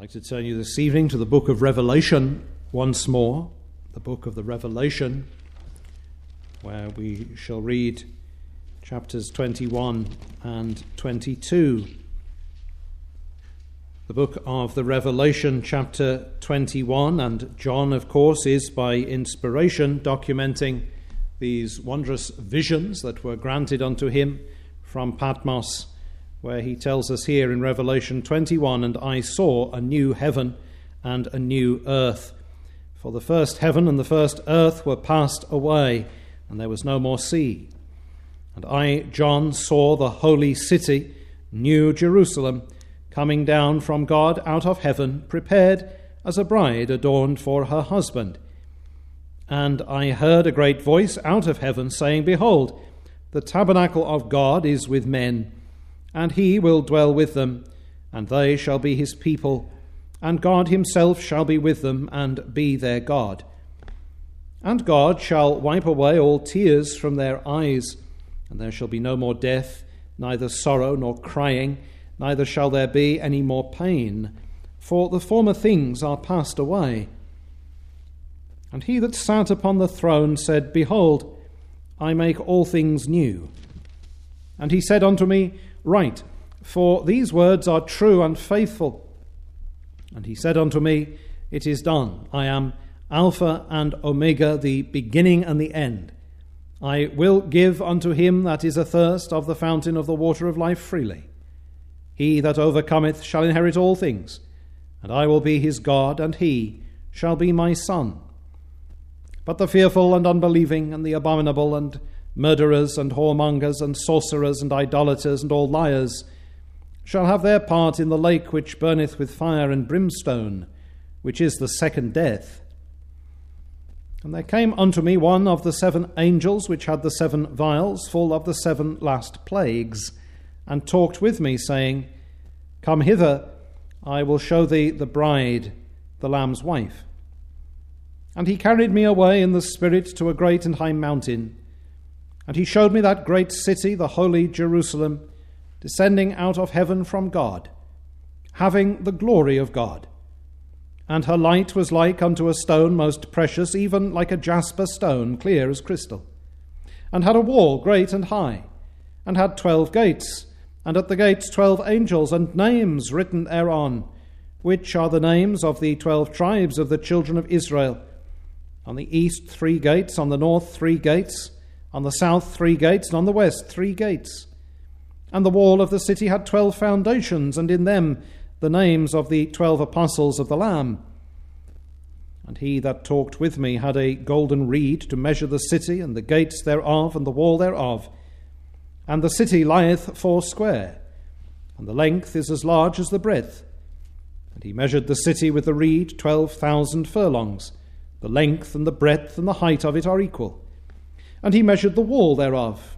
I'd like to turn you this evening to the book of Revelation once more, the book of the Revelation, where we shall read chapters 21 and 22. The book of the Revelation, chapter 21, and John, of course, is by inspiration documenting these wondrous visions that were granted unto him from Patmos, where he tells us here in Revelation 21, "And I saw a new heaven and a new earth. For the first heaven and the first earth were passed away, and there was no more sea. And I, John, saw the holy city, New Jerusalem, coming down from God out of heaven, prepared as a bride adorned for her husband. And I heard a great voice out of heaven saying, Behold, the tabernacle of God is with men, and he will dwell with them, and they shall be his people, and God himself shall be with them, and be their God. And God shall wipe away all tears from their eyes, and there shall be no more death, neither sorrow nor crying, neither shall there be any more pain, for the former things are passed away. And he that sat upon the throne said, Behold, I make all things new. And he said unto me, Write, for these words are true and faithful. And he said unto me, It is done. I am Alpha and Omega, the beginning and the end. I will give unto him that is athirst of the fountain of the water of life freely. He that overcometh shall inherit all things, and I will be his God, and he shall be my son. But the fearful and unbelieving, and the abominable, and murderers, and whoremongers, and sorcerers, and idolaters, and all liars, shall have their part in the lake which burneth with fire and brimstone, which is the second death. And there came unto me one of the 7 angels which had the 7 vials full of the 7 last plagues, and talked with me, saying, Come hither, I will show thee the bride, the Lamb's wife. And he carried me away in the Spirit to a great and high mountain, and he showed me that great city, the holy Jerusalem, descending out of heaven from God, having the glory of God. And her light was like unto a stone most precious, even like a jasper stone, clear as crystal, and had a wall great and high, and had 12 gates, and at the gates 12 angels, and names written thereon, which are the names of the 12 tribes of the children of Israel. On the east 3 gates, on the north 3 gates, on the south 3 gates, and on the west 3 gates. And the wall of the city had 12 foundations, and in them the names of the 12 apostles of the Lamb. And he that talked with me had a golden reed to measure the city, and the gates thereof, and the wall thereof. And the city lieth foursquare, and the length is as large as the breadth. And he measured the city with the reed 12,000 furlongs. The length and the breadth and the height of it are equal. And he measured the wall thereof,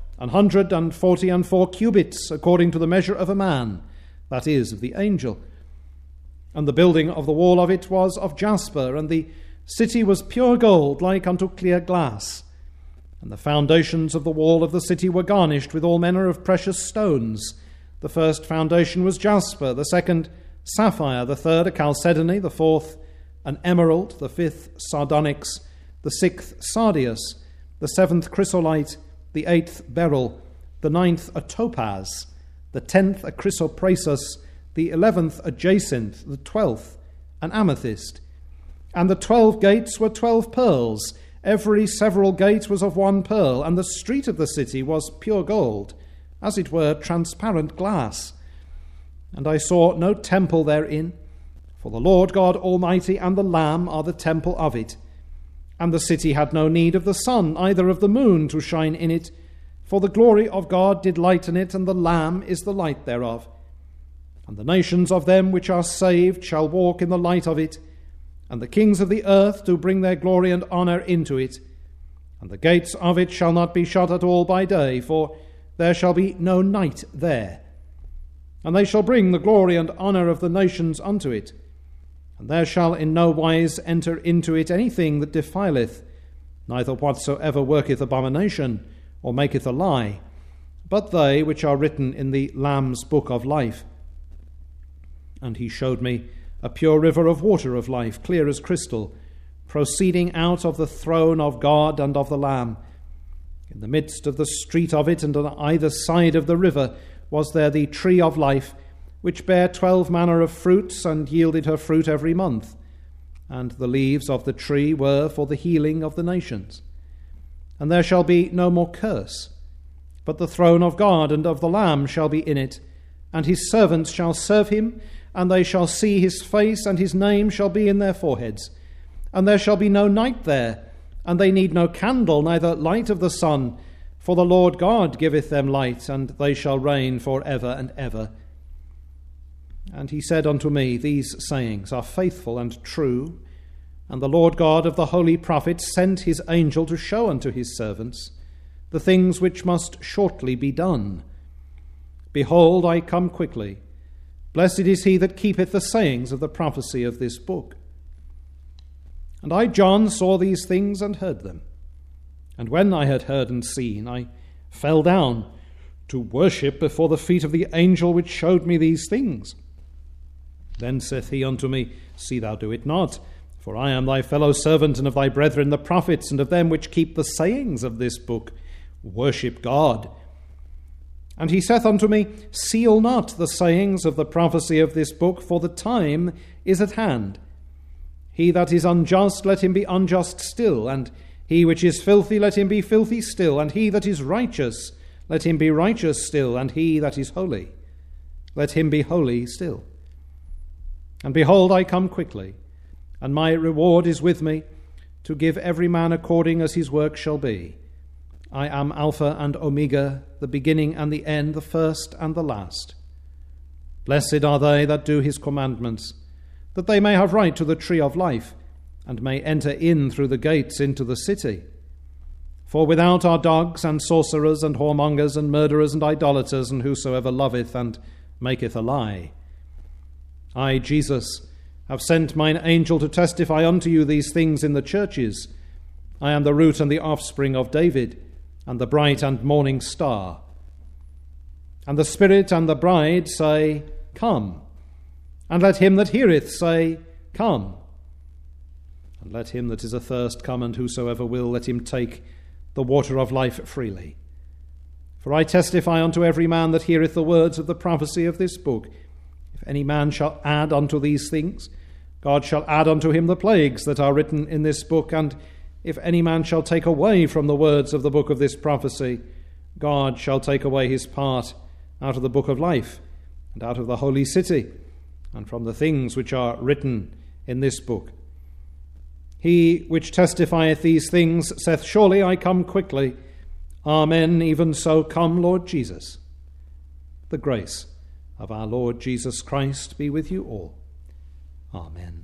144 cubits, according to the measure of a man, that is, of the angel. And the building of the wall of it was of jasper, and the city was pure gold, like unto clear glass. And the foundations of the wall of the city were garnished with all manner of precious stones. The first foundation was jasper, the second sapphire, the third a chalcedony, the fourth an emerald, the 5th sardonyx, the 6th sardius, the 7th chrysolite, the 8th beryl, the 9th a topaz, the 10th a chrysoprasus, the 11th a jacinth, the 12th an amethyst. And the 12 gates were 12 pearls. Every several gate was of 1 pearl, and the street of the city was pure gold, as it were transparent glass. And I saw no temple therein, for the Lord God Almighty and the Lamb are the temple of it. And the city had no need of the sun, either of the moon, to shine in it, for the glory of God did lighten it, and the Lamb is the light thereof. And the nations of them which are saved shall walk in the light of it, and the kings of the earth do bring their glory and honour into it. And the gates of it shall not be shut at all by day, for there shall be no night there. And they shall bring the glory and honour of the nations unto it. And there shall in no wise enter into it anything that defileth, neither whatsoever worketh abomination, or maketh a lie, but they which are written in the Lamb's book of life. And he showed me a pure river of water of life, clear as crystal, proceeding out of the throne of God and of the Lamb. In the midst of the street of it, and on either side of the river, was there the tree of life, which bare 12 manner of fruits, and yielded her fruit every month. And the leaves of the tree were for the healing of the nations. And there shall be no more curse, but the throne of God and of the Lamb shall be in it, and his servants shall serve him, and they shall see his face, and his name shall be in their foreheads. And there shall be no night there, and they need no candle, neither light of the sun, for the Lord God giveth them light, and they shall reign for ever and ever. And he said unto me, These sayings are faithful and true, and the Lord God of the holy prophets sent his angel to show unto his servants the things which must shortly be done. Behold, I come quickly. Blessed is he that keepeth the sayings of the prophecy of this book. And I, John, saw these things and heard them. And when I had heard and seen, I fell down to worship before the feet of the angel which showed me these things. Then saith he unto me, See thou do it not, for I am thy fellow servant, and of thy brethren the prophets, and of them which keep the sayings of this book. Worship God. And he saith unto me, Seal not the sayings of the prophecy of this book, for the time is at hand. He that is unjust, let him be unjust still, and he which is filthy, let him be filthy still, and he that is righteous, let him be righteous still, and he that is holy, let him be holy still. And behold, I come quickly, and my reward is with me, to give every man according as his work shall be. I am Alpha and Omega, the beginning and the end, the first and the last. Blessed are they that do his commandments, that they may have right to the tree of life, and may enter in through the gates into the city. For without are dogs, and sorcerers, and whoremongers, and murderers, and idolaters, and whosoever loveth and maketh a lie. I, Jesus, have sent mine angel to testify unto you these things in the churches. I am the root and the offspring of David, and the bright and morning star. And the Spirit and the bride say, Come. And let him that heareth say, Come. And let him that is athirst come, and whosoever will, let him take the water of life freely. For I testify unto every man that heareth the words of the prophecy of this book. If any man shall add unto these things, God shall add unto him the plagues that are written in this book. And if any man shall take away from the words of the book of this prophecy, God shall take away his part out of the book of life, and out of the holy city, and from the things which are written in this book. He which testifieth these things saith, Surely I come quickly. Amen, even so come, Lord Jesus. The grace of our Lord Jesus Christ be with you all. Amen.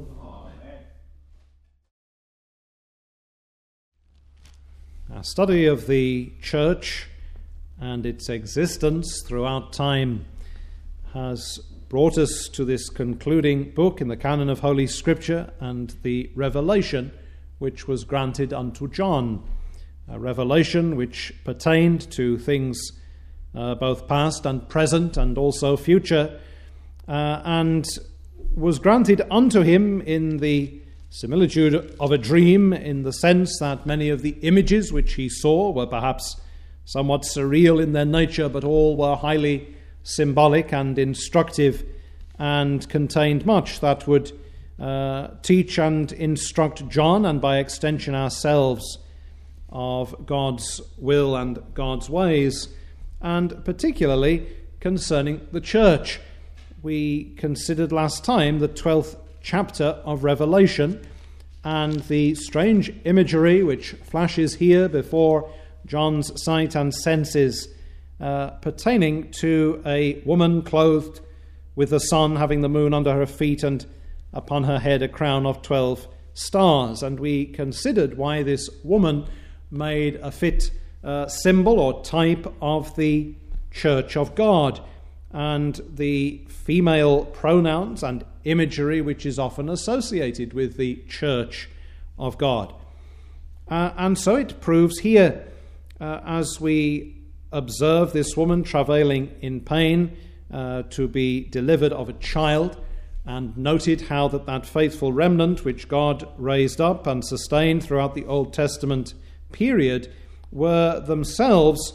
Our study of the church and its existence throughout time has brought us to this concluding book in the canon of Holy Scripture and the revelation which was granted unto John, a revelation which pertained to things both past and present and also future, and was granted unto him in the similitude of a dream, in the sense that many of the images which he saw were perhaps somewhat surreal in their nature, but all were highly symbolic and instructive, and contained much that would teach and instruct John, and by extension ourselves, of God's will and God's ways, and particularly concerning the church. We considered last time the 12th chapter of Revelation, and the strange imagery which flashes here before John's sight and senses, pertaining to a woman clothed with the sun, having the moon under her feet, and upon her head a crown of 12 stars. And we considered why this woman made a fit symbol or type of the church of God, and the female pronouns and imagery which is often associated with the church of God. And so it proves here, as we observe this woman travailing in pain to be delivered of a child, and noted how that faithful remnant which God raised up and sustained throughout the Old Testament period were themselves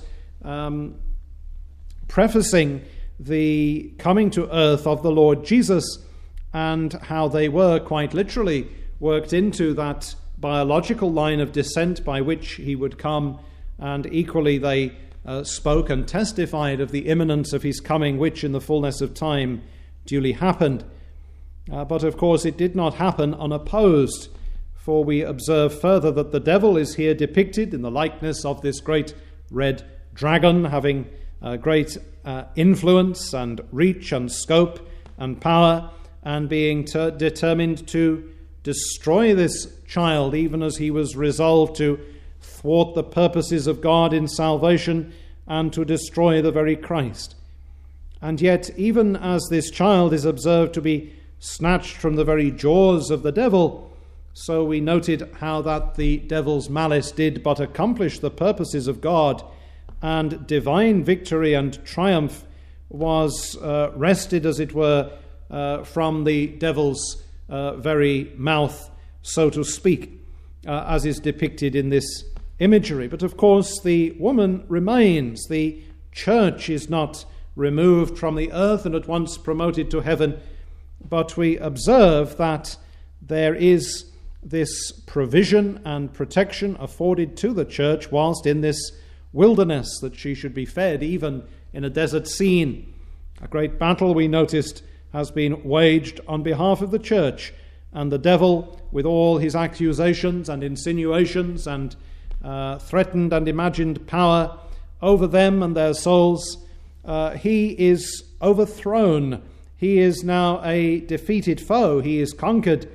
prefacing the coming to earth of the Lord Jesus, and how they were quite literally worked into that biological line of descent by which he would come, and equally they spoke and testified of the imminence of his coming, which in the fullness of time duly happened. But of course it did not happen unopposed, for we observe further that the devil is here depicted in the likeness of this great red dragon, having great influence and reach and scope and power, and being determined to destroy this child, even as he was resolved to thwart the purposes of God in salvation and to destroy the very Christ. And yet, even as this child is observed to be snatched from the very jaws of the devil, so we noted how that the devil's malice did but accomplish the purposes of God, and divine victory and triumph was wrested, as it were, from the devil's very mouth, so to speak, as is depicted in this imagery. But of course the woman remains. The church is not removed from the earth and at once promoted to heaven, but we observe that there is this provision and protection afforded to the church whilst in this wilderness, that she should be fed even in a desert scene. A great battle, we noticed, has been waged on behalf of the church, and the devil, with all his accusations and insinuations and threatened and imagined power over them and their souls, he is overthrown. He is now a defeated foe. He is conquered.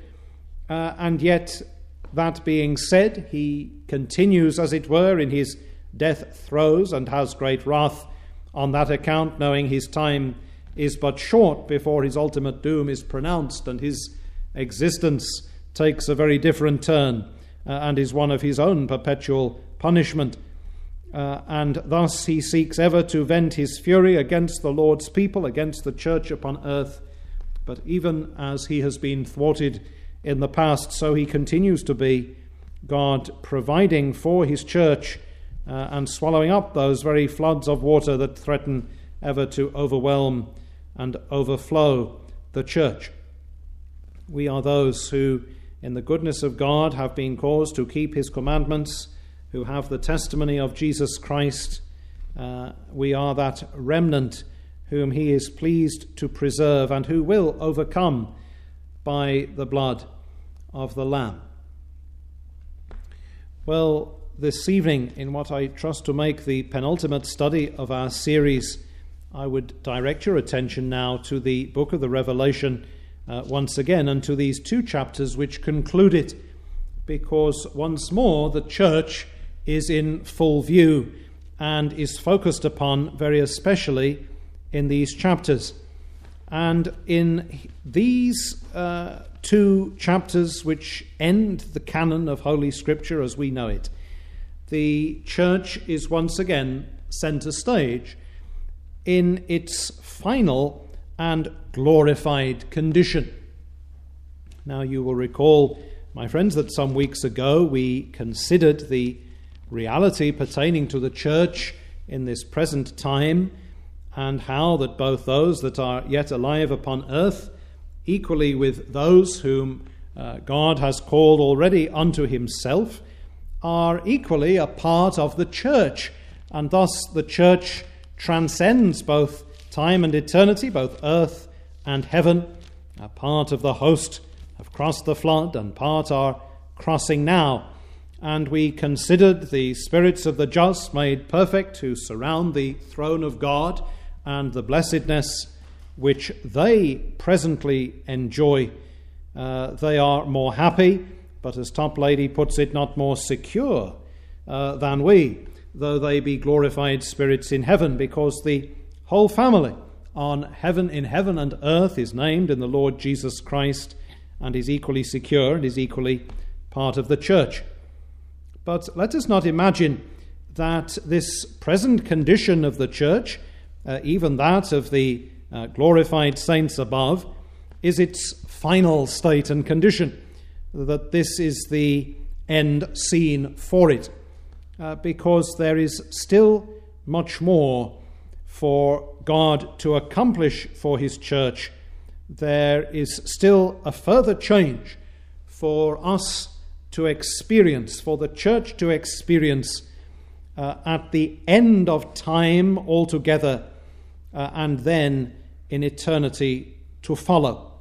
And yet, that being said, he continues, as it were, in his death throes and has great wrath on that account, knowing his time is but short before his ultimate doom is pronounced, and his existence takes a very different turn and is one of his own perpetual punishment. And thus he seeks ever to vent his fury against the Lord's people, against the church upon earth. But even as he has been thwarted in the past, so he continues to be, God providing for his church and swallowing up those very floods of water that threaten ever to overwhelm and overflow the church. We are those who, in the goodness of God, have been caused to keep his commandments, who have the testimony of Jesus Christ. We are that remnant whom he is pleased to preserve and who will overcome by the blood of the Lamb. Well, this evening, in what I trust to make the penultimate study of our series, I would direct your attention now to the book of the Revelation once again, and to these two chapters which conclude it, because once more the church is in full view and is focused upon very especially in these chapters. And in these two chapters which end the canon of Holy Scripture as we know it, the church is once again center stage in its final and glorified condition. Now you will recall, my friends, that some weeks ago we considered the reality pertaining to the church in this present time, and how that both those that are yet alive upon earth, equally with those whom God has called already unto himself, are equally a part of the church, and thus the church transcends both time and eternity, both earth and heaven. A part of the host have crossed the flood, and part are crossing now. And we considered the spirits of the just made perfect who surround the throne of God, and the blessedness which they presently enjoy. They are more happy, but as Toplady puts it, not more secure than we, though they be glorified spirits in heaven, because the whole family in heaven and earth is named in the Lord Jesus Christ, and is equally secure and is equally part of the church. But let us not imagine that this present condition of the church, even that of the glorified saints above, is its final state and condition, that this is the end scene for it, because there is still much more for God to accomplish for his church. There is still a further change for us to experience, for the church to experience at the end of time altogether, and then in eternity to follow.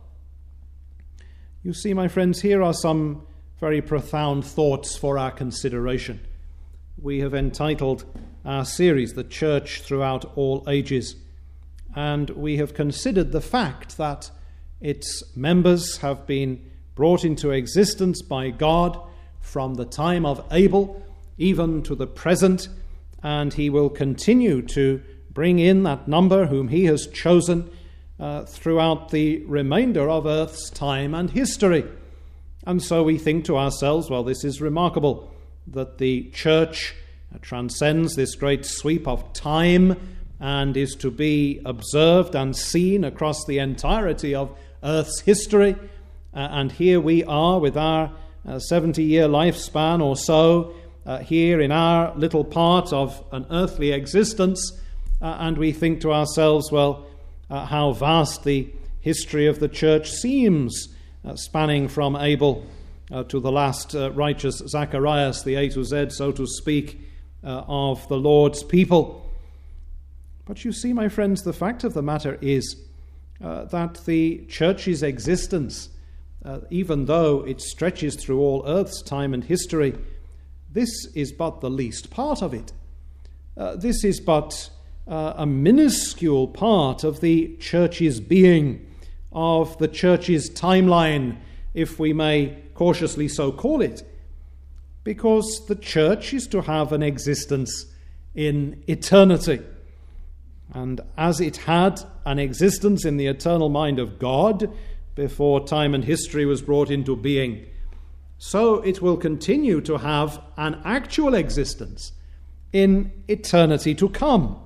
You see, my friends, here are some very profound thoughts for our consideration. We have entitled our series, The Church Throughout All Ages, and we have considered the fact that its members have been brought into existence by God from the time of Abel even to the present, and he will continue to bring in that number whom he has chosen throughout the remainder of earth's time and history. And so we think to ourselves, well, this is remarkable that the church transcends this great sweep of time and is to be observed and seen across the entirety of earth's history. And here we are with our 70-year lifespan or so, here in our little part of an earthly existence, and we think to ourselves, well, how vast the history of the church seems, spanning from Abel to the last righteous Zacharias, the A to Z, so to speak, of the Lord's people. But you see, my friends, the fact of the matter is that the church's existence, even though it stretches through all earth's time and history, this is but the least part of it. This is but a minuscule part of the church's being, of the church's timeline, if we may cautiously so call it, because the church is to have an existence in eternity. And as it had an existence in the eternal mind of God before time and history was brought into being, so it will continue to have an actual existence in eternity to come.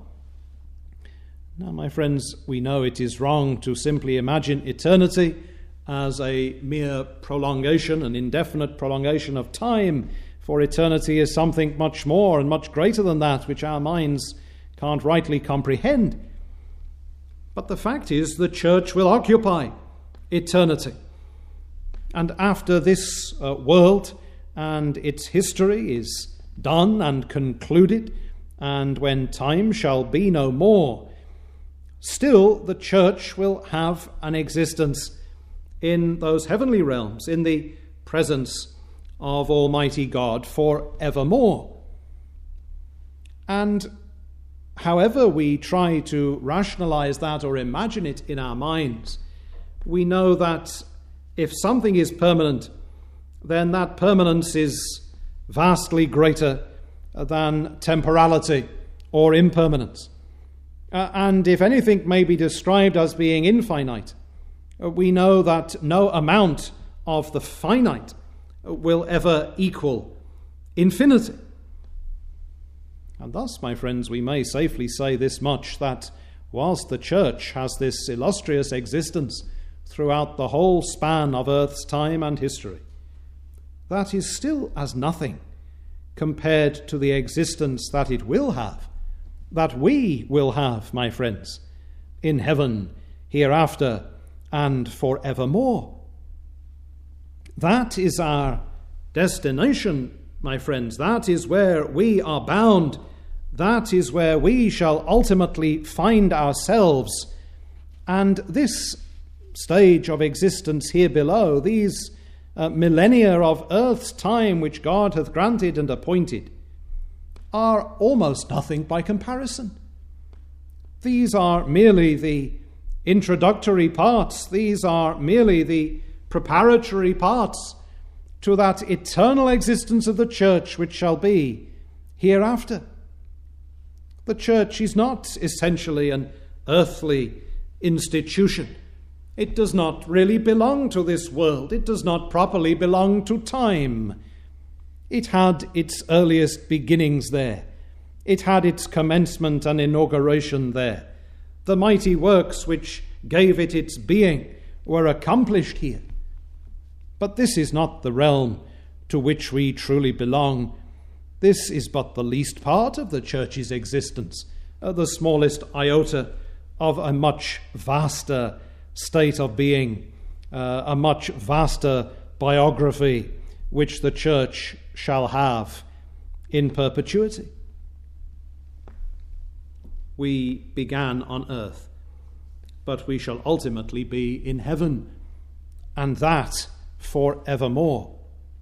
Now, my friends, we know it is wrong to simply imagine eternity as a mere prolongation, an indefinite prolongation of time, for eternity is something much more and much greater than that, which our minds can't rightly comprehend. But the fact is, the church will occupy eternity. And after this world and its history is done and concluded, and when time shall be no more, still the church will have an existence in those heavenly realms, in the presence of Almighty God forevermore. And however we try to rationalize that or imagine it in our minds, we know that if something is permanent, then that permanence is vastly greater than temporality or impermanence. And if anything may be described as being infinite, we know that no amount of the finite will ever equal infinity. And thus, my friends, we may safely say this much, that whilst the church has this illustrious existence throughout the whole span of earth's time and history, that is still as nothing compared to the existence that it will have, that we will have, my friends, in heaven, hereafter, and forevermore. That is our destination, my friends. That is where we are bound. That is where we shall ultimately find ourselves. And this stage of existence here below, these millennia of earth's time which God hath granted and appointed, are almost nothing by comparison. These are merely the introductory parts. These are merely the preparatory parts to that eternal existence of the church which shall be hereafter. The church is not essentially an earthly institution. It does not really belong to this world. It does not properly belong to time. It had its earliest beginnings there. It had its commencement and inauguration there. The mighty works which gave it its being were accomplished here. But this is not the realm to which we truly belong. This is but the least part of the church's existence, the smallest iota of a much vaster state of being, a much vaster biography which the church shall have in perpetuity. We began on earth, but we shall ultimately be in heaven, and that forevermore.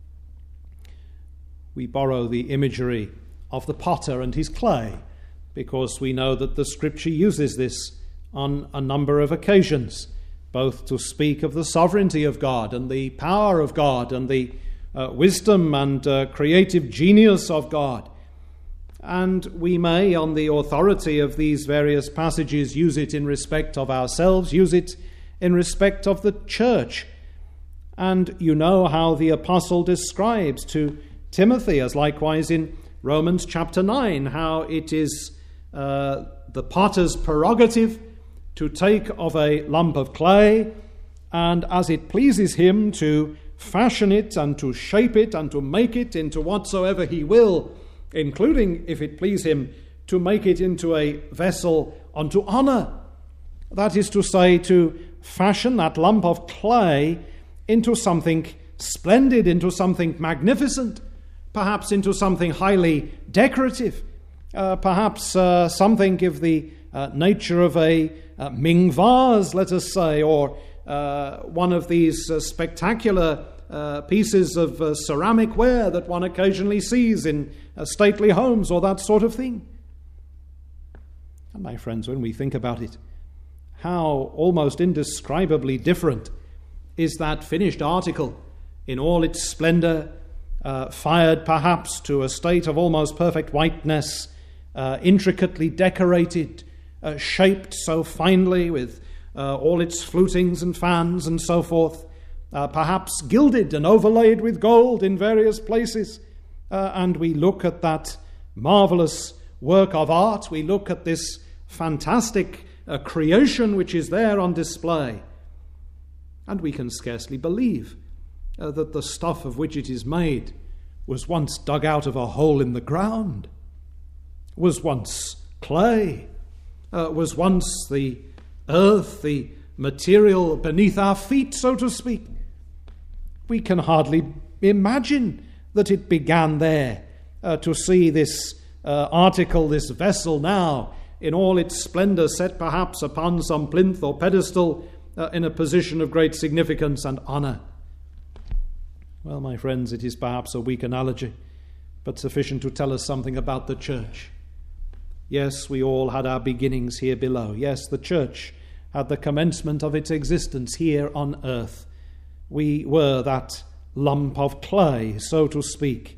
We borrow the imagery of the potter and his clay because we know that the Scripture uses this on a number of occasions, both to speak of the sovereignty of God and the power of God and the wisdom and creative genius of God. And we may, on the authority of these various passages, use it in respect of ourselves, use it in respect of the church. And you know how the apostle describes to Timothy, as likewise in Romans chapter 9, how it is the potter's prerogative to take of a lump of clay, and as it pleases him to fashion it and to shape it and to make it into whatsoever he will, including, if it please him, to make it into a vessel unto honor. That is to say, to fashion that lump of clay into something splendid, into something magnificent, perhaps into something highly decorative, perhaps something of the nature of a Ming vase, let us say, or one of these spectacular pieces of ceramic ware that one occasionally sees in stately homes or that sort of thing. And my friends, when we think about it, how almost indescribably different is that finished article in all its splendor, fired perhaps to a state of almost perfect whiteness, intricately decorated, shaped so finely with all its flutings and fans and so forth, perhaps gilded and overlaid with gold in various places. And we look at that marvelous work of art, we look at this fantastic creation which is there on display, and we can scarcely believe that the stuff of which it is made was once dug out of a hole in the ground, was once clay, was once the earth, the material beneath our feet, so to speak. We can hardly imagine that it began there, to see this article, this vessel now, in all its splendor, set perhaps upon some plinth or pedestal, in a position of great significance and honor. Well, my friends, it is perhaps a weak analogy, but sufficient to tell us something about the church. Yes, we all had our beginnings here below. Yes, the church had the commencement of its existence here on earth. We were that lump of clay, so to speak,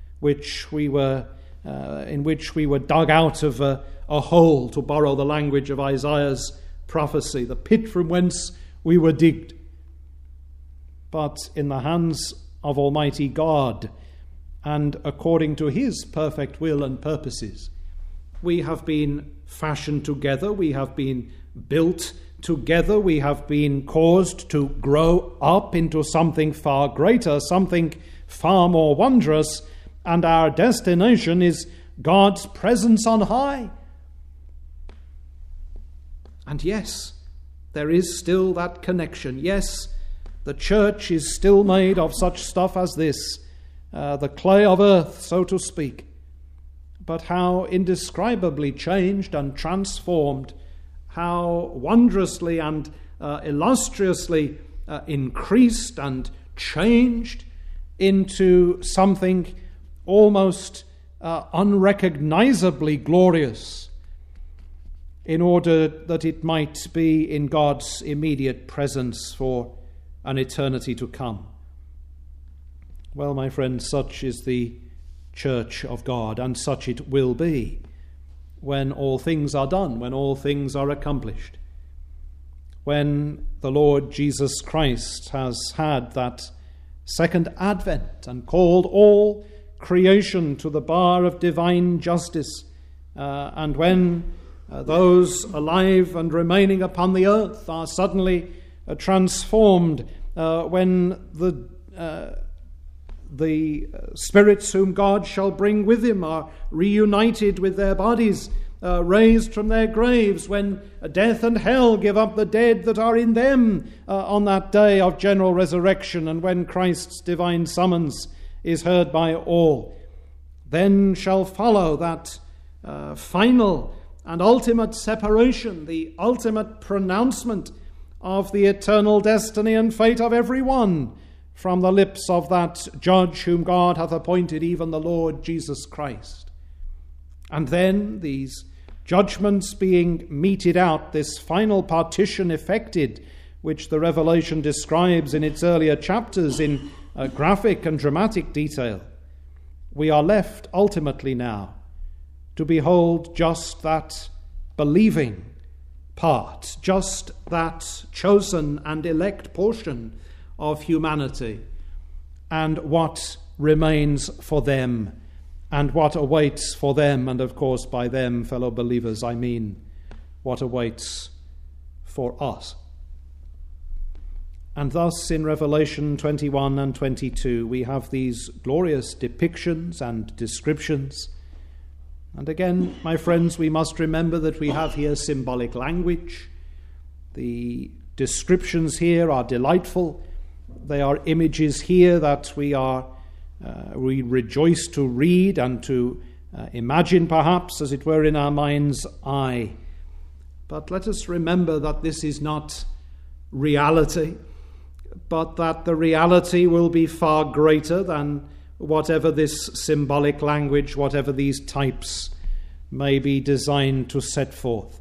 in which we were dug out of a hole, to borrow the language of Isaiah's prophecy, the pit from whence we were digged. But in the hands of Almighty God, and according to his perfect will and purposes, we have been fashioned together, we have been built together, we have been caused to grow up into something far greater, something far more wondrous, and our destination is God's presence on high. And yes, there is still that connection. Yes, the church is still made of such stuff as this, the clay of earth, so to speak. But how indescribably changed and transformed, how wondrously and illustriously increased and changed into something almost unrecognizably glorious, in order that it might be in God's immediate presence for an eternity to come. Well, my friends, such is the church of God, and such it will be when all things are done, when all things are accomplished, when the Lord Jesus Christ has had that second advent and called all creation to the bar of divine justice, and when those alive and remaining upon the earth are suddenly transformed when the spirits whom God shall bring with him are reunited with their bodies, raised from their graves, when death and hell give up the dead that are in them on that day of general resurrection, and when Christ's divine summons is heard by all. Then shall follow that final and ultimate separation, the ultimate pronouncement of the eternal destiny and fate of every one from the lips of that judge whom God hath appointed, even the Lord Jesus Christ. And then, these judgments being meted out, this final partition effected, which the Revelation describes in its earlier chapters in graphic and dramatic detail, we are left ultimately now to behold just that believing part, just that chosen and elect portion of humanity, and what remains for them, and what awaits for them, and of course by them, fellow believers, I mean what awaits for us. And thus in Revelation 21 and 22 we have these glorious depictions and descriptions. And again, my friends, we must remember that we have here symbolic language. The descriptions here are delightful. They are images here that we rejoice to read and to imagine, perhaps, as it were, in our mind's eye. But let us remember that this is not reality, but that the reality will be far greater than whatever this symbolic language, whatever these types may be designed to set forth.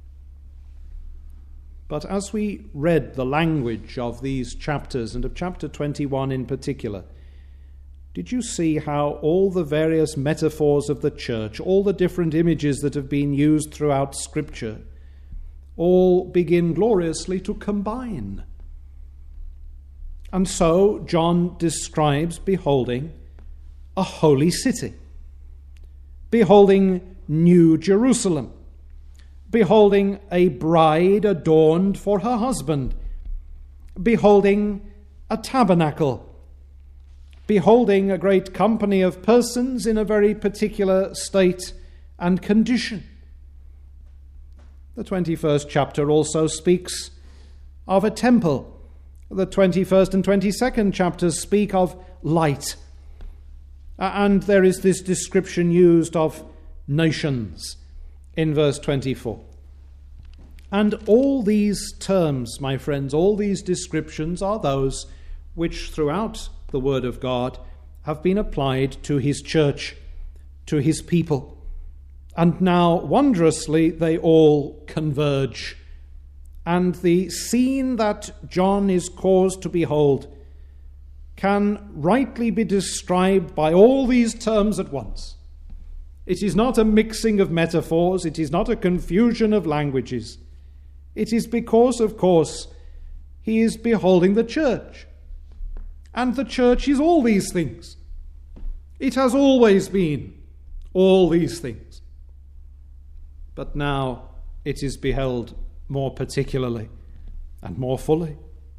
But as we read the language of these chapters, and of chapter 21 in particular, did you see how all the various metaphors of the church, all the different images that have been used throughout Scripture, all begin gloriously to combine? And so John describes beholding a holy city, beholding New Jerusalem, beholding a bride adorned for her husband, beholding a tabernacle, beholding a great company of persons in a very particular state and condition. The 21st chapter also speaks of a temple. The 21st and 22nd chapters speak of light. And there is this description used of nations in verse 24. And all these terms, my friends, all these descriptions are those which throughout the Word of God have been applied to his church, to his people. And now, wondrously, they all converge. And the scene that John is caused to behold can rightly be described by all these terms at once. It is not a mixing of metaphors, it is not a confusion of languages. It is because, of course, he is beholding the church. And the church is all these things. It has always been all these things. But now it is beheld more particularly and more fully.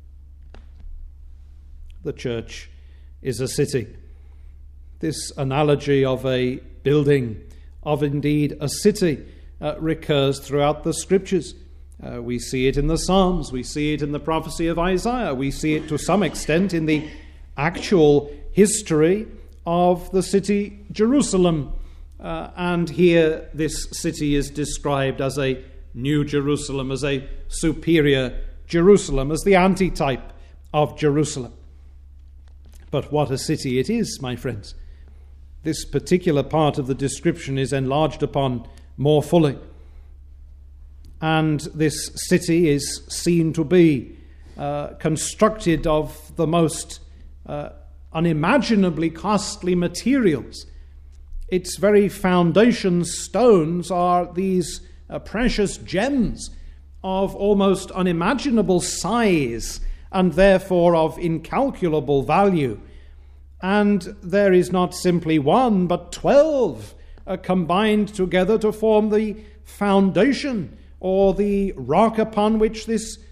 The church is a city. This analogy of a building, of indeed a city, recurs throughout the Scriptures. We see it in the Psalms, we see it in the prophecy of Isaiah, we see it to some extent in the actual history of the city Jerusalem. And here this city is described as a New Jerusalem, as a superior Jerusalem, as the antitype of Jerusalem. But what a city it is, my friends. This particular part of the description is enlarged upon more fully. And this city is seen to be constructed of the most unimaginably costly materials. Its very foundation stones are these precious gems of almost unimaginable size and therefore of incalculable value. And there is not simply one, but 12 combined together to form the foundation or the rock upon which this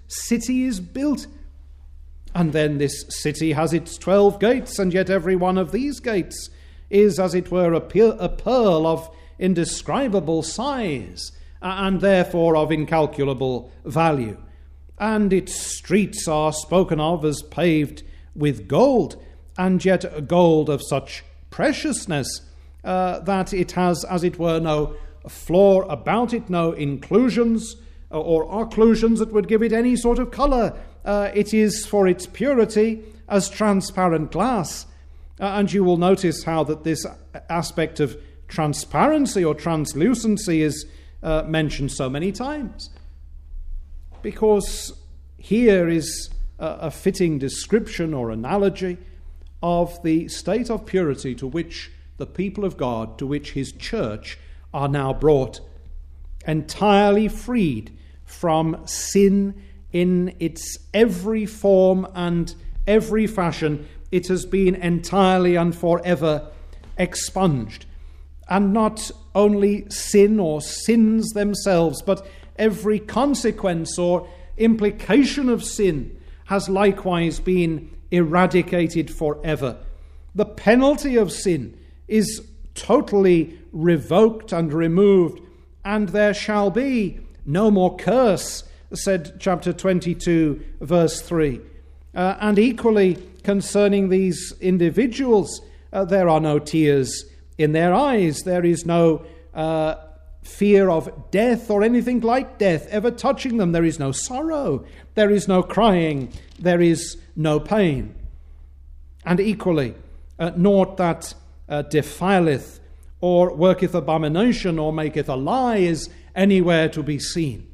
city is built. And then this city has its 12 gates, and yet every one of these gates is, as it were, a pearl of indescribable size, and therefore of incalculable value. And its streets are spoken of as paved with gold, and yet gold of such preciousness that it has, as it were, no floor about it, no inclusions or occlusions that would give it any sort of colour. It is, for its purity, as transparent glass. And you will notice how that this aspect of transparency or translucency is mentioned so many times. Because here is a fitting description or analogy of the state of purity to which the people of God, to which his church, are now brought, entirely freed from sin in its every form and every fashion. It has been entirely and forever expunged. And not only sin or sins themselves, but every consequence or implication of sin has likewise been eradicated forever. The penalty of sin is totally revoked and removed, and there shall be no more curse, said chapter 22, verse 3. And equally concerning these individuals, there are no tears in their eyes. There is no fear of death or anything like death ever touching them. There is no sorrow. There is no crying. There is no pain. And equally, naught that defileth or worketh abomination or maketh a lie is anywhere to be seen.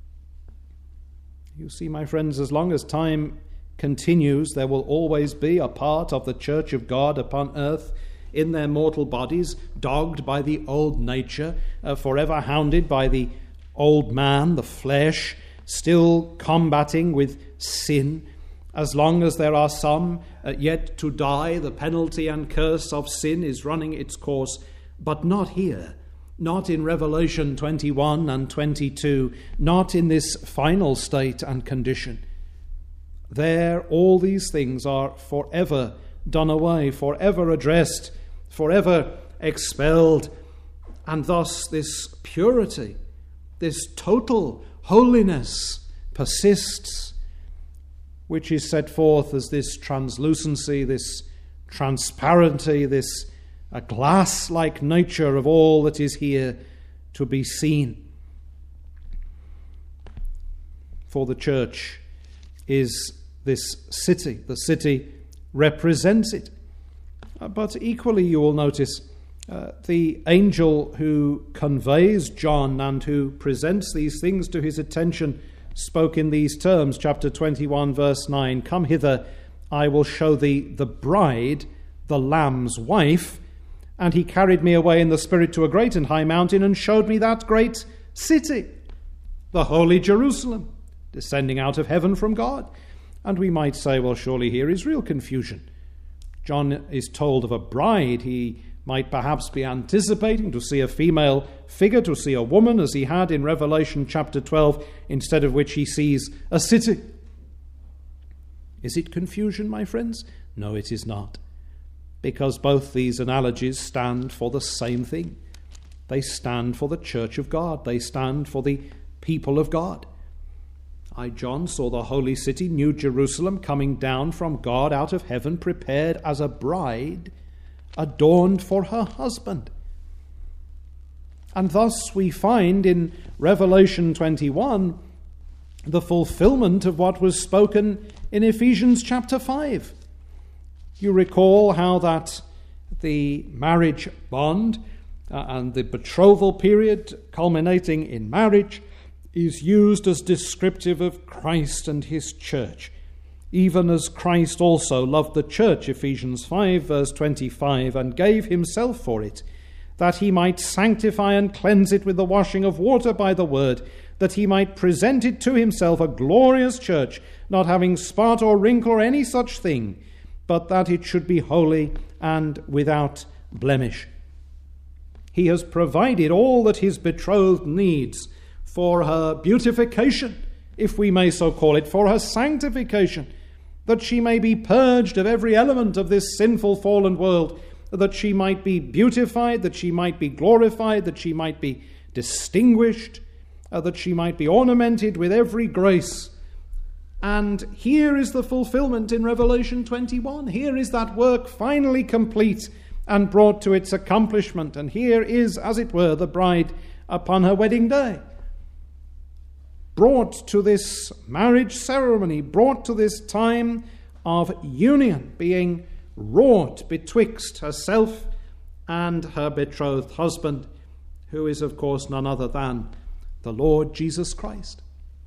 You see, my friends, as long as time continues, there will always be a part of the church of God upon earth in their mortal bodies, dogged by the old nature, forever hounded by the old man, the flesh, still combating with sin. As long as there are some yet to die, the penalty and curse of sin is running its course, but not here, not in Revelation 21 and 22, not in this final state and condition. There, all these things are forever done away, forever addressed, forever expelled, and thus this purity, this total holiness persists, which is set forth as this translucency, this transparency, this glass-like nature of all that is here to be seen. For the church is this city. The city represents it. But equally, you will notice the angel who conveys John and who presents these things to his attention spoke in these terms, chapter 21, verse 9, "Come hither, I will show thee the bride, the Lamb's wife." And he carried me away in the Spirit to a great and high mountain and showed me that great city, the holy Jerusalem, descending out of heaven from God. And we might say, well, surely here is real confusion. John is told of a bride. He might perhaps be anticipating to see a female figure, to see a woman, as he had in Revelation chapter 12, instead of which he sees a city. Is it confusion, my friends? No, it is not. Because both these analogies stand for the same thing. They stand for the church of God. They stand for the people of God. I, John, saw the holy city, New Jerusalem, coming down from God out of heaven, prepared as a bride, adorned for her husband. And thus we find in Revelation 21 the fulfillment of what was spoken in Ephesians chapter 5. You recall how that the marriage bond and the betrothal period culminating in marriage is used as descriptive of Christ and his church, even as Christ also loved the church, Ephesians 5, verse 25, and gave himself for it, that he might sanctify and cleanse it with the washing of water by the word, that he might present it to himself a glorious church, not having spot or wrinkle or any such thing, but that it should be holy and without blemish. He has provided all that his betrothed needs for her beautification if we may so call it, for her sanctification, that she may be purged of every element of this sinful fallen world, that she might be beautified, that she might be glorified, that she might be distinguished, that she might be ornamented with every grace. And here is the fulfillment in Revelation 21. Here is that work finally complete and brought to its accomplishment. And here is, as it were, the bride upon her wedding day, brought to this marriage ceremony, brought to this time of union, being wrought betwixt herself and her betrothed husband, who is, of course, none other than the Lord Jesus Christ.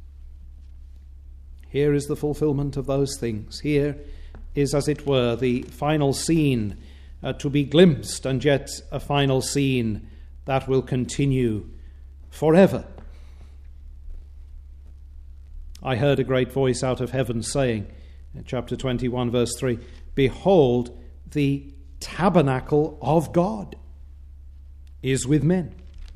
Here is the fulfillment of those things. Here is, as it were, the final scene to be glimpsed, and yet a final scene that will continue forever. I heard a great voice out of heaven saying, in chapter 21, verse 3, "Behold, the tabernacle of God is with men."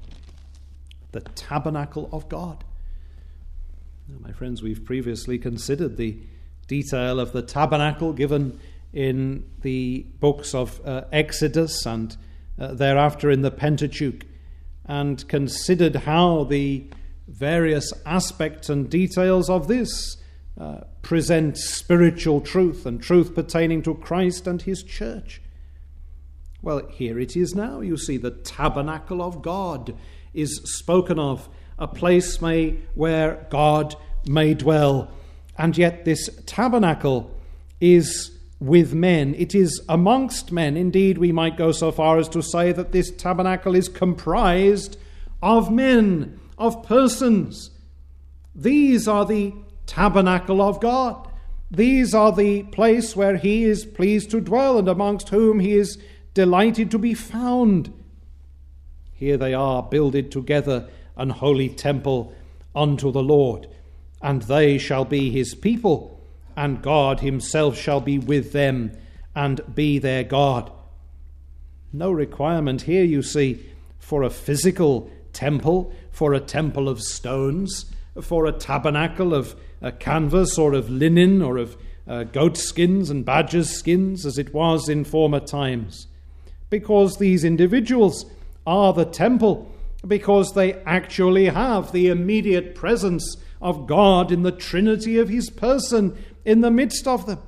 The tabernacle of God. Now, my friends, we've previously considered the detail of the tabernacle given in the books of Exodus and thereafter in the Pentateuch, and considered how the various aspects and details of this present spiritual truth and truth pertaining to Christ and his church. Well, here it is now. You see, the tabernacle of God is spoken of, a place where God may dwell. And yet this tabernacle is with men. It is amongst men. Indeed, we might go so far as to say that this tabernacle is comprised of men, of persons. These are the tabernacle of God. These are the place where he is pleased to dwell, and amongst whom he is delighted to be found. Here they are, builded together an holy temple unto the Lord, and they shall be his people, and God himself shall be with them and be their God. No requirement here, you see, for a physical temple, for a temple of stones, for a tabernacle of canvas or of linen or of goat skins and badgers' skins, as it was in former times. Because these individuals are the temple, because they actually have the immediate presence of God in the Trinity of his person in the midst of them.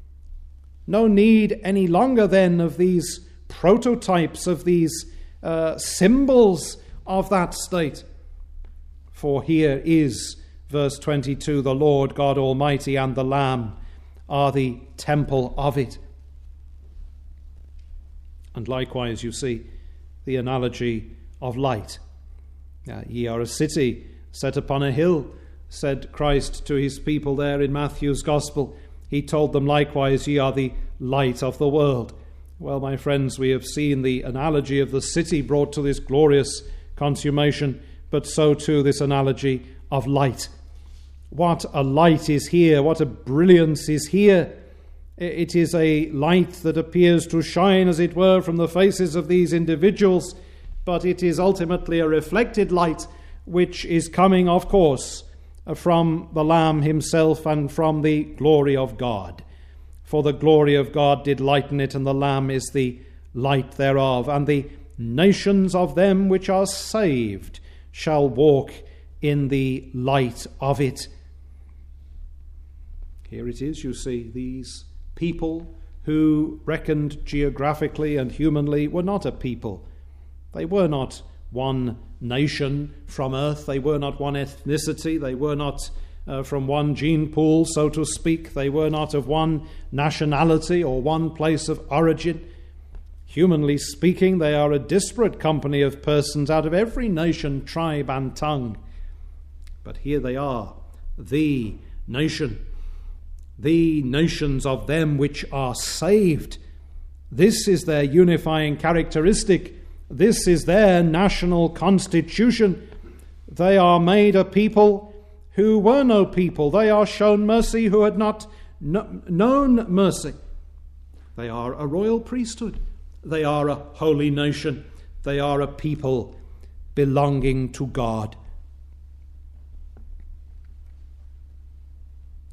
No need any longer then of these prototypes, of these symbols of that state. For here is, verse 22, the Lord God Almighty and the Lamb are the temple of it. And likewise, you see, the analogy of light. Ye are a city set upon a hill, said Christ to his people there in Matthew's Gospel. He told them likewise, ye are the light of the world. Well, my friends, we have seen the analogy of the city brought to this glorious consummation, but so too this analogy of light. What a light is here, what a brilliance is here. It is a light that appears to shine, as it were, from the faces of these individuals, but it is ultimately a reflected light which is coming, of course, from the Lamb himself and from the glory of God. For the glory of God did lighten it, and the Lamb is the light thereof. And the nations of them which are saved shall walk in the light of it. Here it is, you see, these people who, reckoned geographically and humanly, were not a people. They were not one nation from earth. They were not one ethnicity. They were not from one gene pool, so to speak. They were not of one nationality or one place of origin. Humanly speaking, they are a disparate company of persons out of every nation, tribe, and tongue. But here they are, the nation, the nations of them which are saved. This is their unifying characteristic. This is their national constitution. They are made a people who were no people. They are shown mercy who had not known mercy. They are a royal priesthood. They are a holy nation. They are a people belonging to God.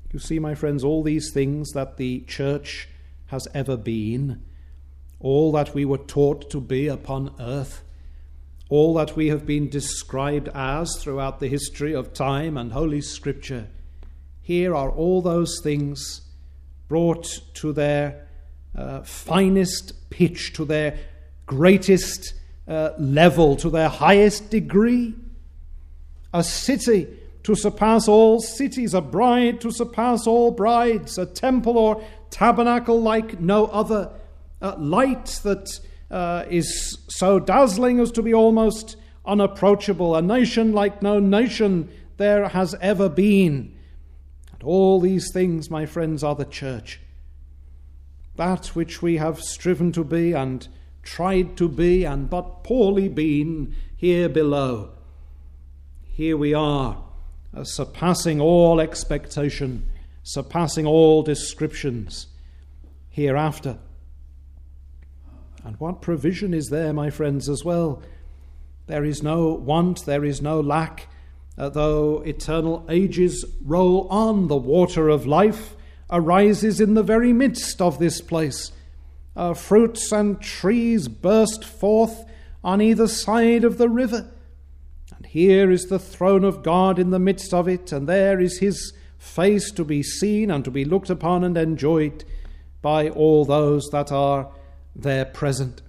You see, my friends, all these things that the church has ever been, all that we were taught to be upon earth, all that we have been described as throughout the history of time and Holy Scripture, here are all those things brought to their finest pitch, to their greatest level, to their highest degree. A city to surpass all cities, a bride to surpass all brides, a temple or tabernacle like no other, light that is so dazzling as to be almost unapproachable, a nation like no nation there has ever been. And all these things, my friends, are the church. That which we have striven to be and tried to be and but poorly been here below. Here we are, surpassing all expectation, surpassing all descriptions hereafter. And what provision is there, my friends, as well? There is no want, there is no lack, though eternal ages roll on. The water of life arises in the very midst of this place. Fruits and trees burst forth on either side of the river. And here is the throne of God in the midst of it, and there is his face to be seen and to be looked upon and enjoyed by all those that are there present.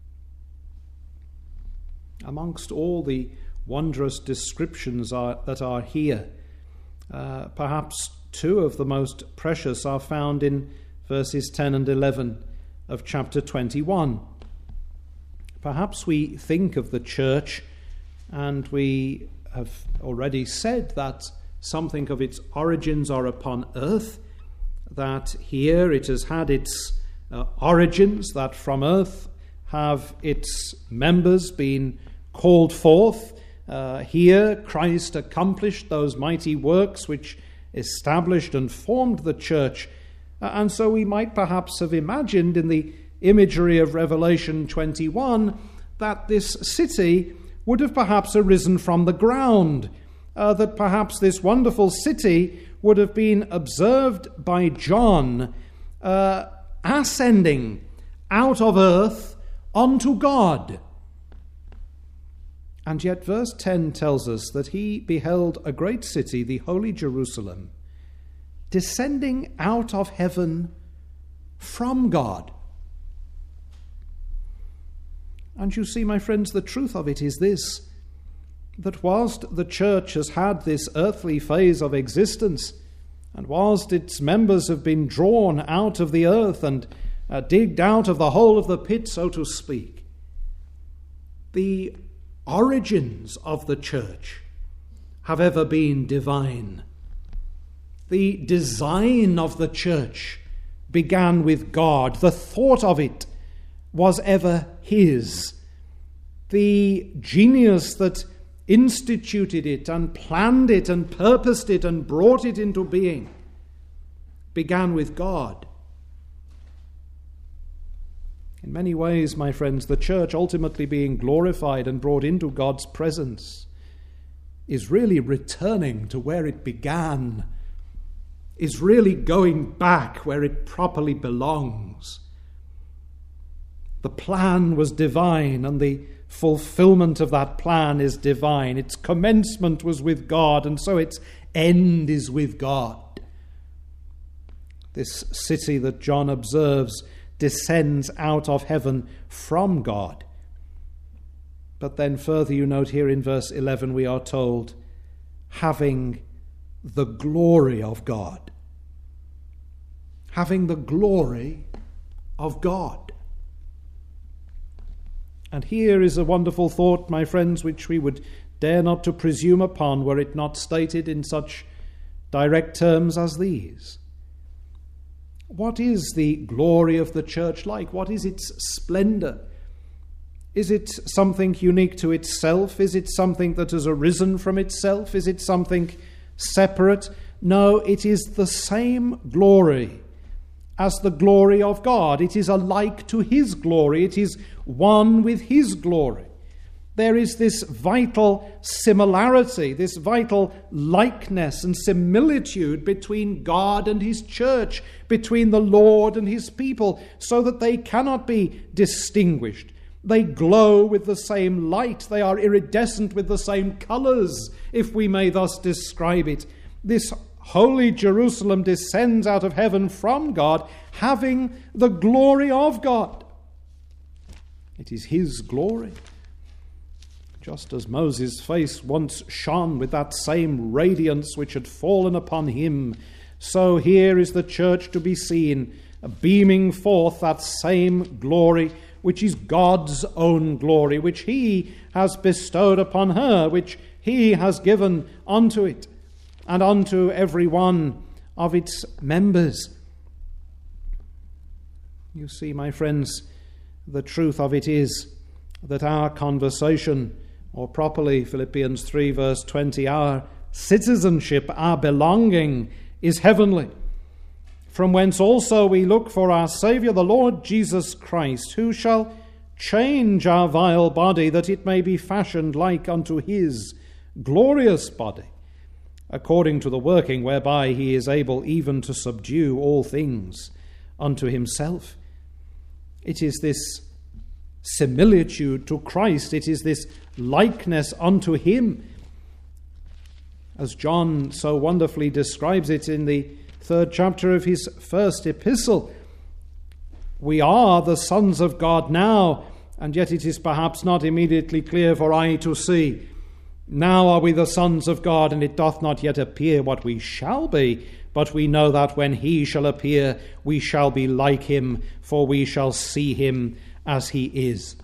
Amongst all the wondrous descriptions that are here, perhaps two of the most precious are found in verses 10 and 11 of chapter 21. Perhaps we think of the church, and we have already said that something of its origins are upon earth, that here it has had its origins, that from earth have its members been called forth. Here Christ accomplished those mighty works which established and formed the church. And so we might perhaps have imagined in the imagery of Revelation 21 that this city would have perhaps arisen from the ground, that perhaps this wonderful city would have been observed by John ascending out of earth unto God. And yet verse 10 tells us that he beheld a great city, the holy Jerusalem, descending out of heaven from God. And you see, my friends, the truth of it is this, that whilst the church has had this earthly phase of existence, and whilst its members have been drawn out of the earth and digged out of the hole of the pit, so to speak, the origins of the church have ever been divine. The design of the church began with God. The thought of it was ever his. The genius that instituted it and planned it and purposed it and brought it into being began with God. In many ways, my friends, the church ultimately being glorified and brought into God's presence is really returning to where it began, is really going back where it properly belongs. The plan was divine, and the fulfillment of that plan is divine. Its commencement was with God, and so its end is with God. This city that John observes descends out of heaven from God. But then further, you note here in verse 11, we are told, having the glory of God. Having the glory of God. And here is a wonderful thought, my friends, which we would dare not to presume upon were it not stated in such direct terms as these. What is the glory of the church like? What is its splendor? Is it something unique to itself? Is it something that has arisen from itself? Is it something separate? No, it is the same glory as the glory of God. It is alike to his glory. It is one with his glory. There is this vital similarity, this vital likeness and similitude between God and his church, between the Lord and his people, so that they cannot be distinguished. They glow with the same light. They are iridescent with the same colors, if we may thus describe it. This holy Jerusalem descends out of heaven from God, having the glory of God. It is his glory. Just as Moses' face once shone with that same radiance which had fallen upon him, so here is the church to be seen, beaming forth that same glory, which is God's own glory, which he has bestowed upon her, which he has given unto it, and unto every one of its members. You see, my friends, the truth of it is that our conversation, or properly Philippians 3 verse 20, our citizenship, our belonging is heavenly, from whence also we look for our Saviour, the Lord Jesus Christ, who shall change our vile body, that it may be fashioned like unto his glorious body, according to the working whereby he is able even to subdue all things unto himself. It is this similitude to Christ, it is this likeness unto him, as John so wonderfully describes it in the 3rd chapter of his first epistle. We are the sons of God now, and yet it is perhaps not immediately clear for eye to see. Now are we the sons of God, and it doth not yet appear what we shall be, but we know that when he shall appear, we shall be like him, for we shall see him as he is.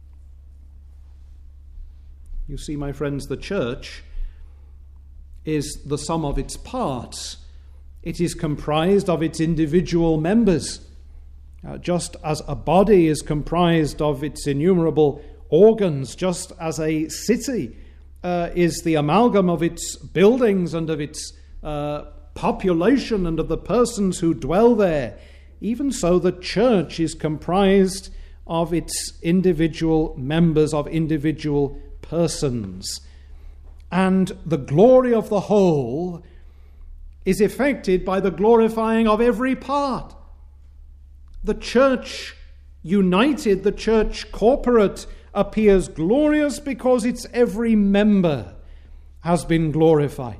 You see, my friends, the church is the sum of its parts. It is comprised of its individual members, just as a body is comprised of its innumerable organs, just as a city is the amalgam of its buildings and of its population and of the persons who dwell there. Even so, the church is comprised of its individual members, of individual persons. And the glory of the whole is effected by the glorifying of every part. The church united, the church corporate, appears glorious because its every member has been glorified.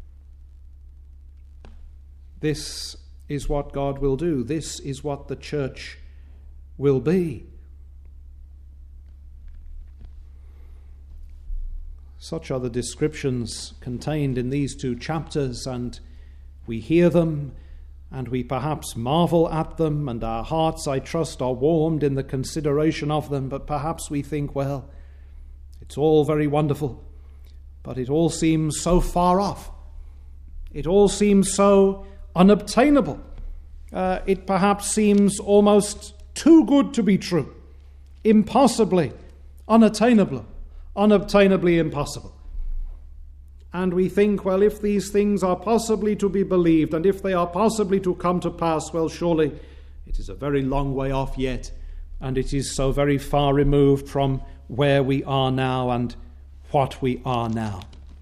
This is what God will do. This is what the church will be. Such are the descriptions contained in these 2 chapters, and we hear them, and we perhaps marvel at them, and our hearts, I trust, are warmed in the consideration of them, but perhaps we think, well, it's all very wonderful, but it all seems so far off. It all seems so unobtainable. It perhaps seems almost too good to be true, impossibly unattainable. Unobtainably impossible. And we think, well, if these things are possibly to be believed, and if they are possibly to come to pass, well, surely it is a very long way off yet, and it is so very far removed from where we are now and what we are now.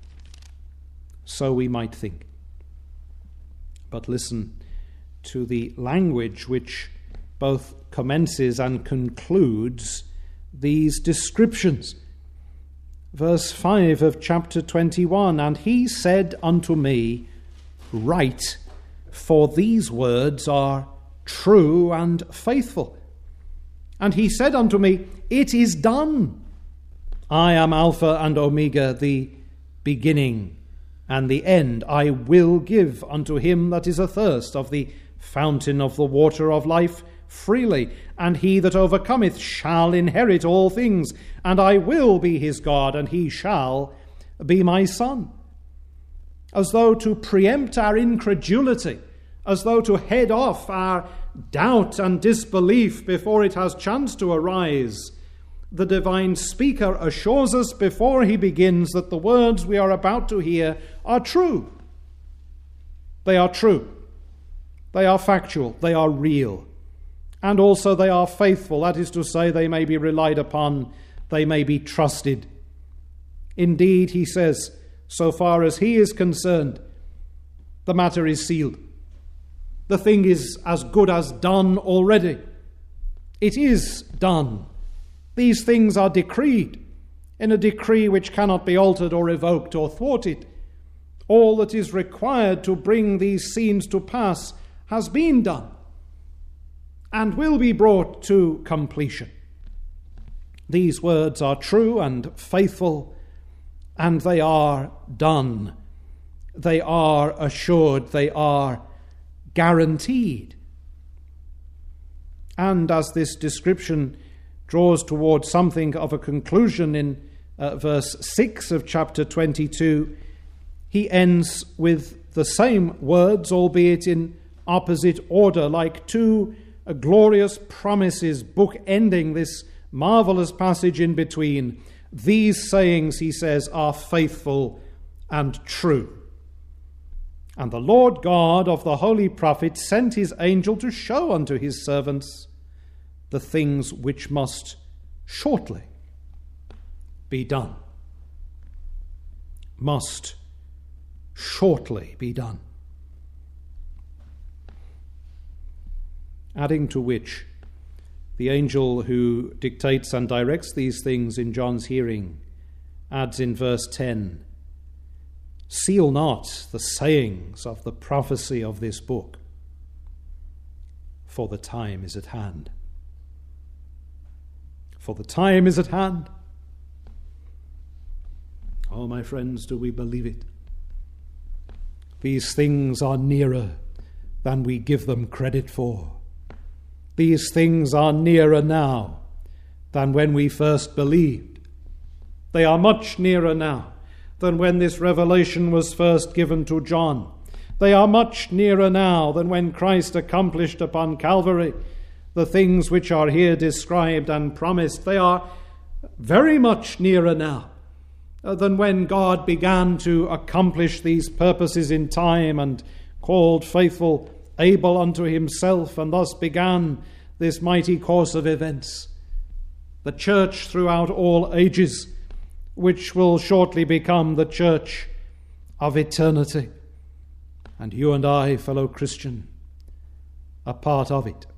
So we might think. But listen to the language which both commences and concludes these descriptions. Verse 5 of chapter 21, and he said unto me, Write, for these words are true and faithful. And he said unto me, It is done. I am Alpha and Omega, the beginning and the end. I will give unto him that is athirst of the fountain of the water of life freely, and he that overcometh shall inherit all things, and I will be his God, and he shall be my son. As though to preempt our incredulity, as though to head off our doubt and disbelief before it has chance to arise, the divine speaker assures us before he begins that the words we are about to hear are true. They are true. They are factual. They are real. And also they are faithful. That is to say, they may be relied upon. They may be trusted Indeed, he says, so far as he is concerned, the matter is sealed. The thing is as good as done already. It is done. These things are decreed in a decree which cannot be altered or revoked or thwarted. All that is required to bring these scenes to pass has been done and will be brought to completion. These words are true and faithful, and they are done. They are assured. They are guaranteed. And as this description draws towards something of a conclusion in verse 6 of chapter 22, he ends with the same words, albeit in opposite order, like two glorious promises bookending this marvelous passage in between. These sayings, he says, are faithful and true. And the Lord God of the holy prophet sent his angel to show unto his servants the things which must shortly be done. Must shortly be done. Adding to which, the angel who dictates and directs these things in John's hearing adds in verse 10, seal not the sayings of the prophecy of this book, for the time is at hand. For the time is at hand. Oh, my friends, do we believe it? These things are nearer than we give them credit for. These things are nearer now than when we first believed. They are much nearer now than when this revelation was first given to John. They are much nearer now than when Christ accomplished upon Calvary the things which are here described and promised. They are very much nearer now than when God began to accomplish these purposes in time and called faithful Abel unto himself, and thus began this mighty course of events. The church throughout all ages, which will shortly become the church of eternity. And you and I, fellow Christian, are part of it.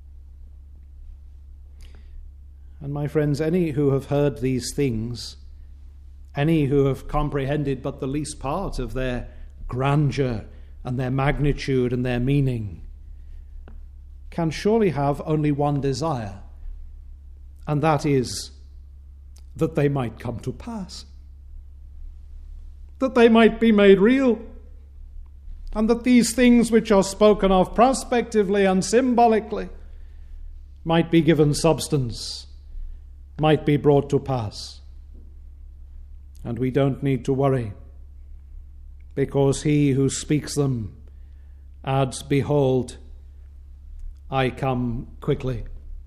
And my friends, any who have heard these things, any who have comprehended but the least part of their grandeur and their magnitude and their meaning, can surely have only one desire, and that is that they might come to pass, that they might be made real, and that these things which are spoken of prospectively and symbolically might be given substance, might be brought to pass. And we don't need to worry, because he who speaks them adds, behold, I come quickly.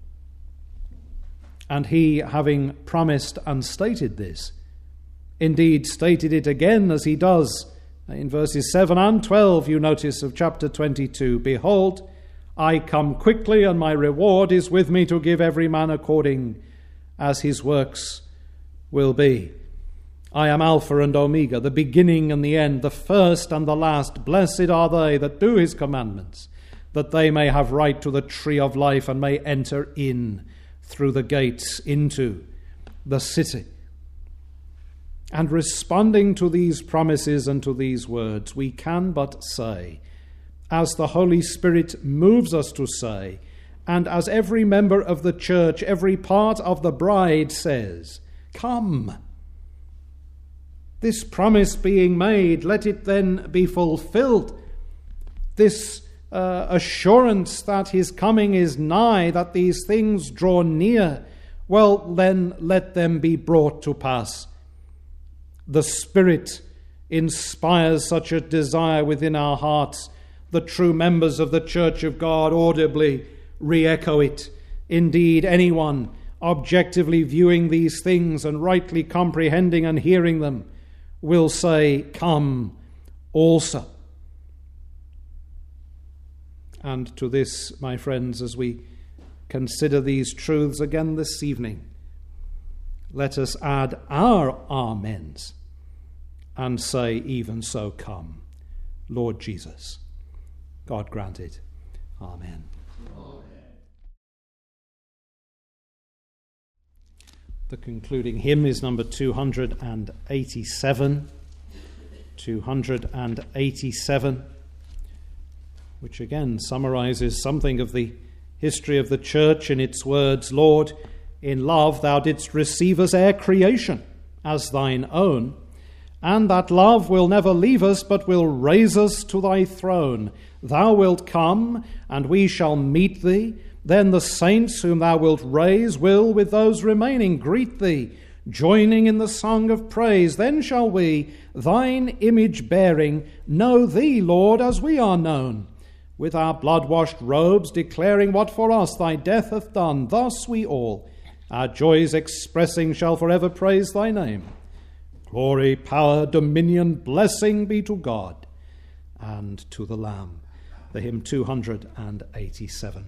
And he, having promised and stated this, indeed stated it again as he does in verses 7 and 12, you notice, of chapter 22. Behold, I come quickly, and my reward is with me to give every man according as his works will be. I am Alpha and Omega, the beginning and the end, the first and the last. Blessed are they that do his commandments, that they may have right to the tree of life and may enter in through the gates into the city. And responding to these promises and to these words, we can but say, as the Holy Spirit moves us to say, and as every member of the church, every part of the bride says, come. This promise being made, let it then be fulfilled. This assurance that his coming is nigh, that these things draw near, well, then let them be brought to pass. The Spirit inspires such a desire within our hearts. The true members of the Church of God audibly re-echo it. Indeed, anyone objectively viewing these things and rightly comprehending and hearing them will say, come also. And to this, my friends, as we consider these truths again this evening, let us add our amens and say, even so come, Lord Jesus. God grant it. Amen. The concluding hymn is number 287. 287, which again summarizes something of the history of the church in its words, Lord, in love thou didst receive us ere creation as thine own, and that love will never leave us, but will raise us to thy throne. Thou wilt come, and we shall meet thee. Then the saints whom thou wilt raise will with those remaining greet thee, joining in the song of praise. Then shall we, thine image bearing, know thee, Lord, as we are known, with our blood-washed robes declaring what for us thy death hath done. Thus we all, our joys expressing, shall forever praise thy name. Glory, power, dominion, blessing be to God and to the Lamb. The hymn 287.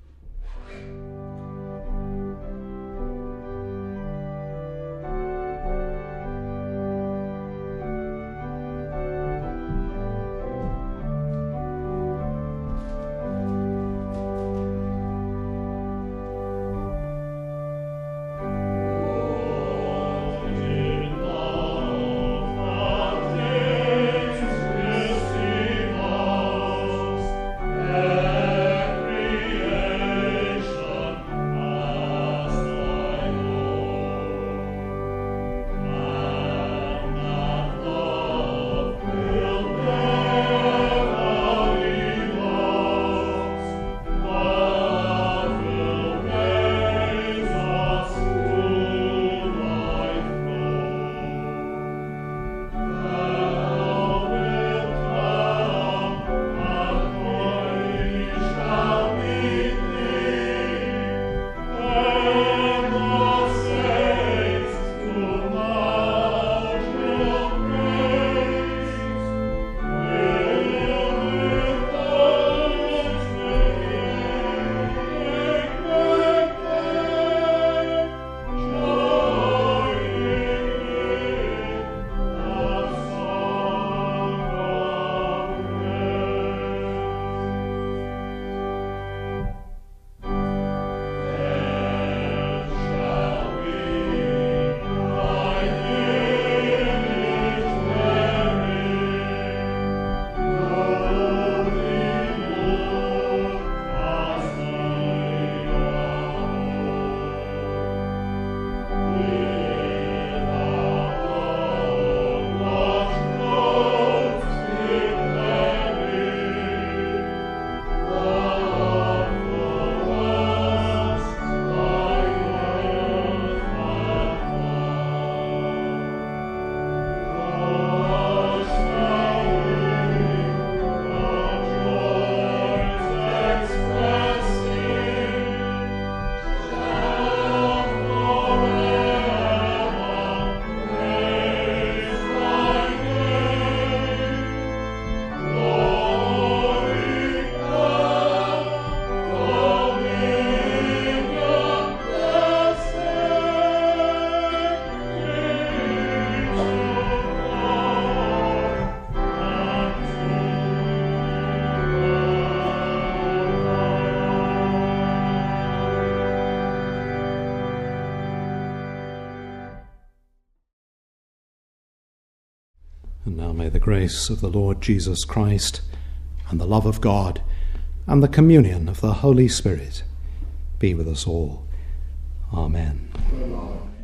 And now may the grace of the Lord Jesus Christ and the love of God and the communion of the Holy Spirit be with us all. Amen. Amen.